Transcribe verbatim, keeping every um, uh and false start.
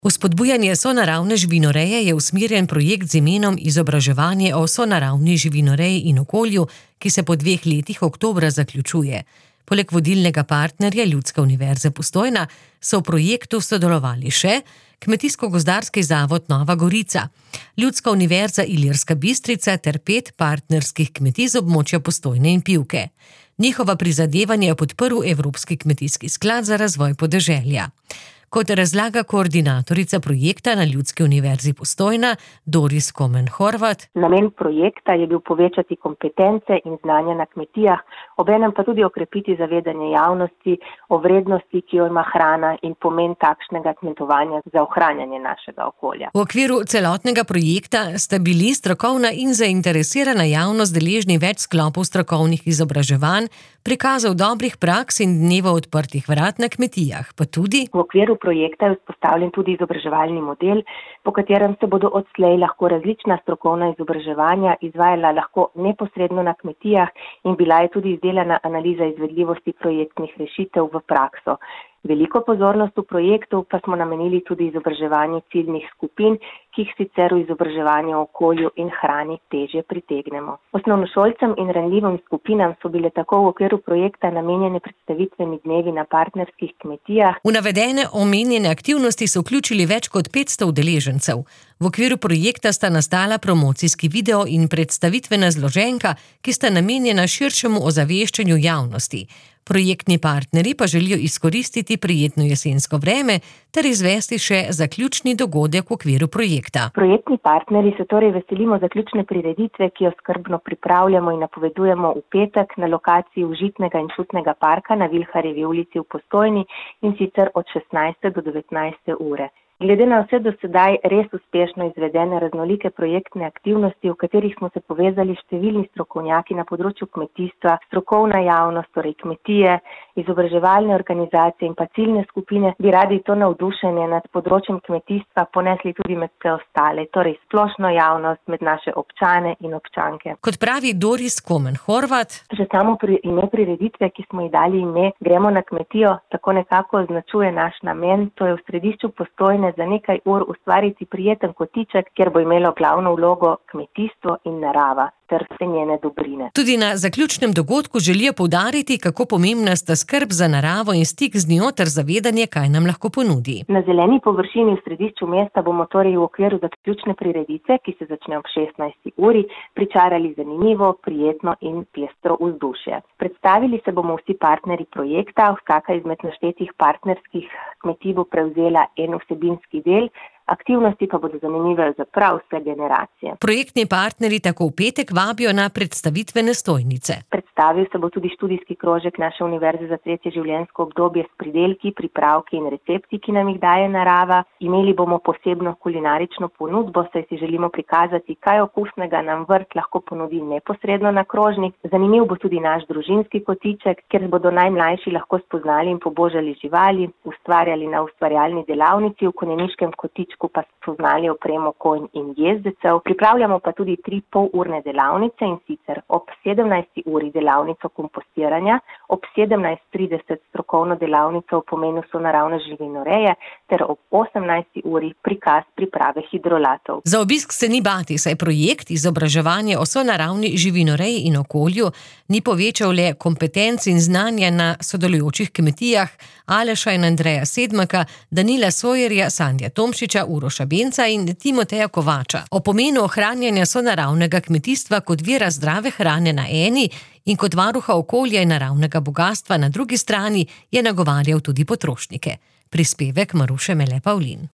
V spodbujanje sonaravne živinoreje je usmerjen projekt z imenom Izobraževanje o sonaravni živinoreji in okolju, ki se po dveh letih oktobra zaključuje. Poleg vodilnega partnerja Ljudske univerze Postojna so v projektu sodelovali še Kmetijsko-gozdarski zavod Nova Gorica, Ljudska univerza Ilirska Bistrica ter pet partnerskih kmetij z območja Postojne in Pivke. Njihova prizadevanja je podprl Evropski kmetijski sklad za razvoj podeželja. Kot razlaga koordinatorica projekta na Ljudski univerzi Postojna Doris Komen Horvat. Namen projekta je bil povečati kompetence in znanja na kmetijah, obenem pa tudi okrepiti zavedanje javnosti o vrednosti, ki jo ima hrana in pomen takšnega kmetovanja za ohranjanje našega okolja. V okviru celotnega projekta sta bili strokovna in zainteresirana javnost deležni več sklopov strokovnih izobraževanj, prikazov dobrih praks in dneva odprtih vrat na kmetijah, pa tudi v okviru projekta je vzpostavljen tudi izobraževalni model, po katerem se bodo odslej lahko različna strokovna izobraževanja izvajala lahko neposredno na kmetijah in bila je tudi izdelana analiza izvedljivosti projektnih rešitev v prakso. Veliko pozornost v projektu pa smo namenili tudi izobraževanju ciljnih skupin, ki jih sicer v izobraževanju o okolju in hrani težje pritegnemo. Osnovnošolcem in ranljivim skupinam so bile tako v okviru projekta namenjene predstavitveni dnevi na partnerskih kmetijah. V navedene omenjene aktivnosti so vključili več kot petsto udeležencev. V okviru projekta sta nastala promocijski video in predstavitvena zloženka, ki sta namenjena širšemu ozaveščanju javnosti. Projektni partnerji pa želijo izkoristiti prijetno jesensko vreme ter izvesti še zaključni dogodek v okviru projekta. Projektni partnerji se torej veselimo zaključne prireditve, ki jo skrbno pripravljamo in napovedujemo v petek na lokaciji Užitnega in čutnega parka na Vilharjevi ulici v Postojni in sicer od šestnajste do devetnajste ure. Glede na vse do sedaj res uspešno izvedene raznolike projektne aktivnosti, v katerih smo se povezali številni strokovnjaki na področju kmetijstva, strokovna javnost, torej kmetije, izobraževalne organizacije in pa ciljne skupine, bi radi to navdušenje nad področjem kmetijstva ponesli tudi med vse ostale, torej splošno javnost, med naše občane in občanke. Kot pravi Doris Komen Horvat, že samo pri ime prireditve, ki smo ji dali ime Gremo na kmetijo, tako nekako označuje naš namen, to je v središču Postojne za nekaj ur ustvariti prijeten kotiček, kjer bo imelo glavno vlogo kmetijstvo in narava ter vse njene dobrine. Tudi na zaključnem dogodku želijo poudariti, kako pomembna sta skrb za naravo in stik z njo ter zavedanje, kaj nam lahko ponudi. Na zeleni površini v središču mesta bomo torej v okviru zaključne prireditve, ki se začne ob šestnajsti uri, pričarali zanimivo, prijetno in pestro vzdušje. Predstavili se bomo vsi partnerji projekta, vsaka izmed naštetih partnerskih kmetij bo prevzela en vsebinski del, aktivnosti pa bodo zanimive za prav vse generacije. Projektni partnerji tako v petek vabijo na predstavitvene stojnice. Predstavil se bo tudi študijski krožek naše univerze za tretje življenjsko obdobje s pridelki, pripravki in recepti, ki nam jih daje narava. Imeli bomo posebno kulinarično ponudbo, saj si želimo prikazati, kaj okusnega nam vrt lahko ponudi neposredno na krožnik. Zanimiv bo tudi naš družinski kotiček, kjer bodo najmlajši lahko spoznali in pobožali živali, ustvarjali na ustvarjalni delavnici v konjeniškem kotičku, pa spoznali opremo konj in jezdecev. Pripravljamo pa tudi tri polurne delavnice in sicer ob sedemnajsti uri delavnico kompostiranja, ob sedemnajst trideset strokovno delavnico o pomenu sonaravne živinoreje ter ob osemnajsti uri prikaz priprave hidrolatov. Za obisk se ni bati, saj projekt Izobraževanje o sonaravni živinoreji in okolju ni povečal le kompetenc in znanja na sodelujočih kmetijah Aleša in Andreja Sedmaka, Danila Sojerja, Sandja Tomšiča, Uroša Benca in Timoteja Kovača. O pomenu ohranjanja sonaravnega kmetijstva kot vira zdrave hrane na eni in kot varuha okolja in naravnega bogastva na drugi strani je nagovarjal tudi potrošnike. Prispevek Maruše Mele Pavlin.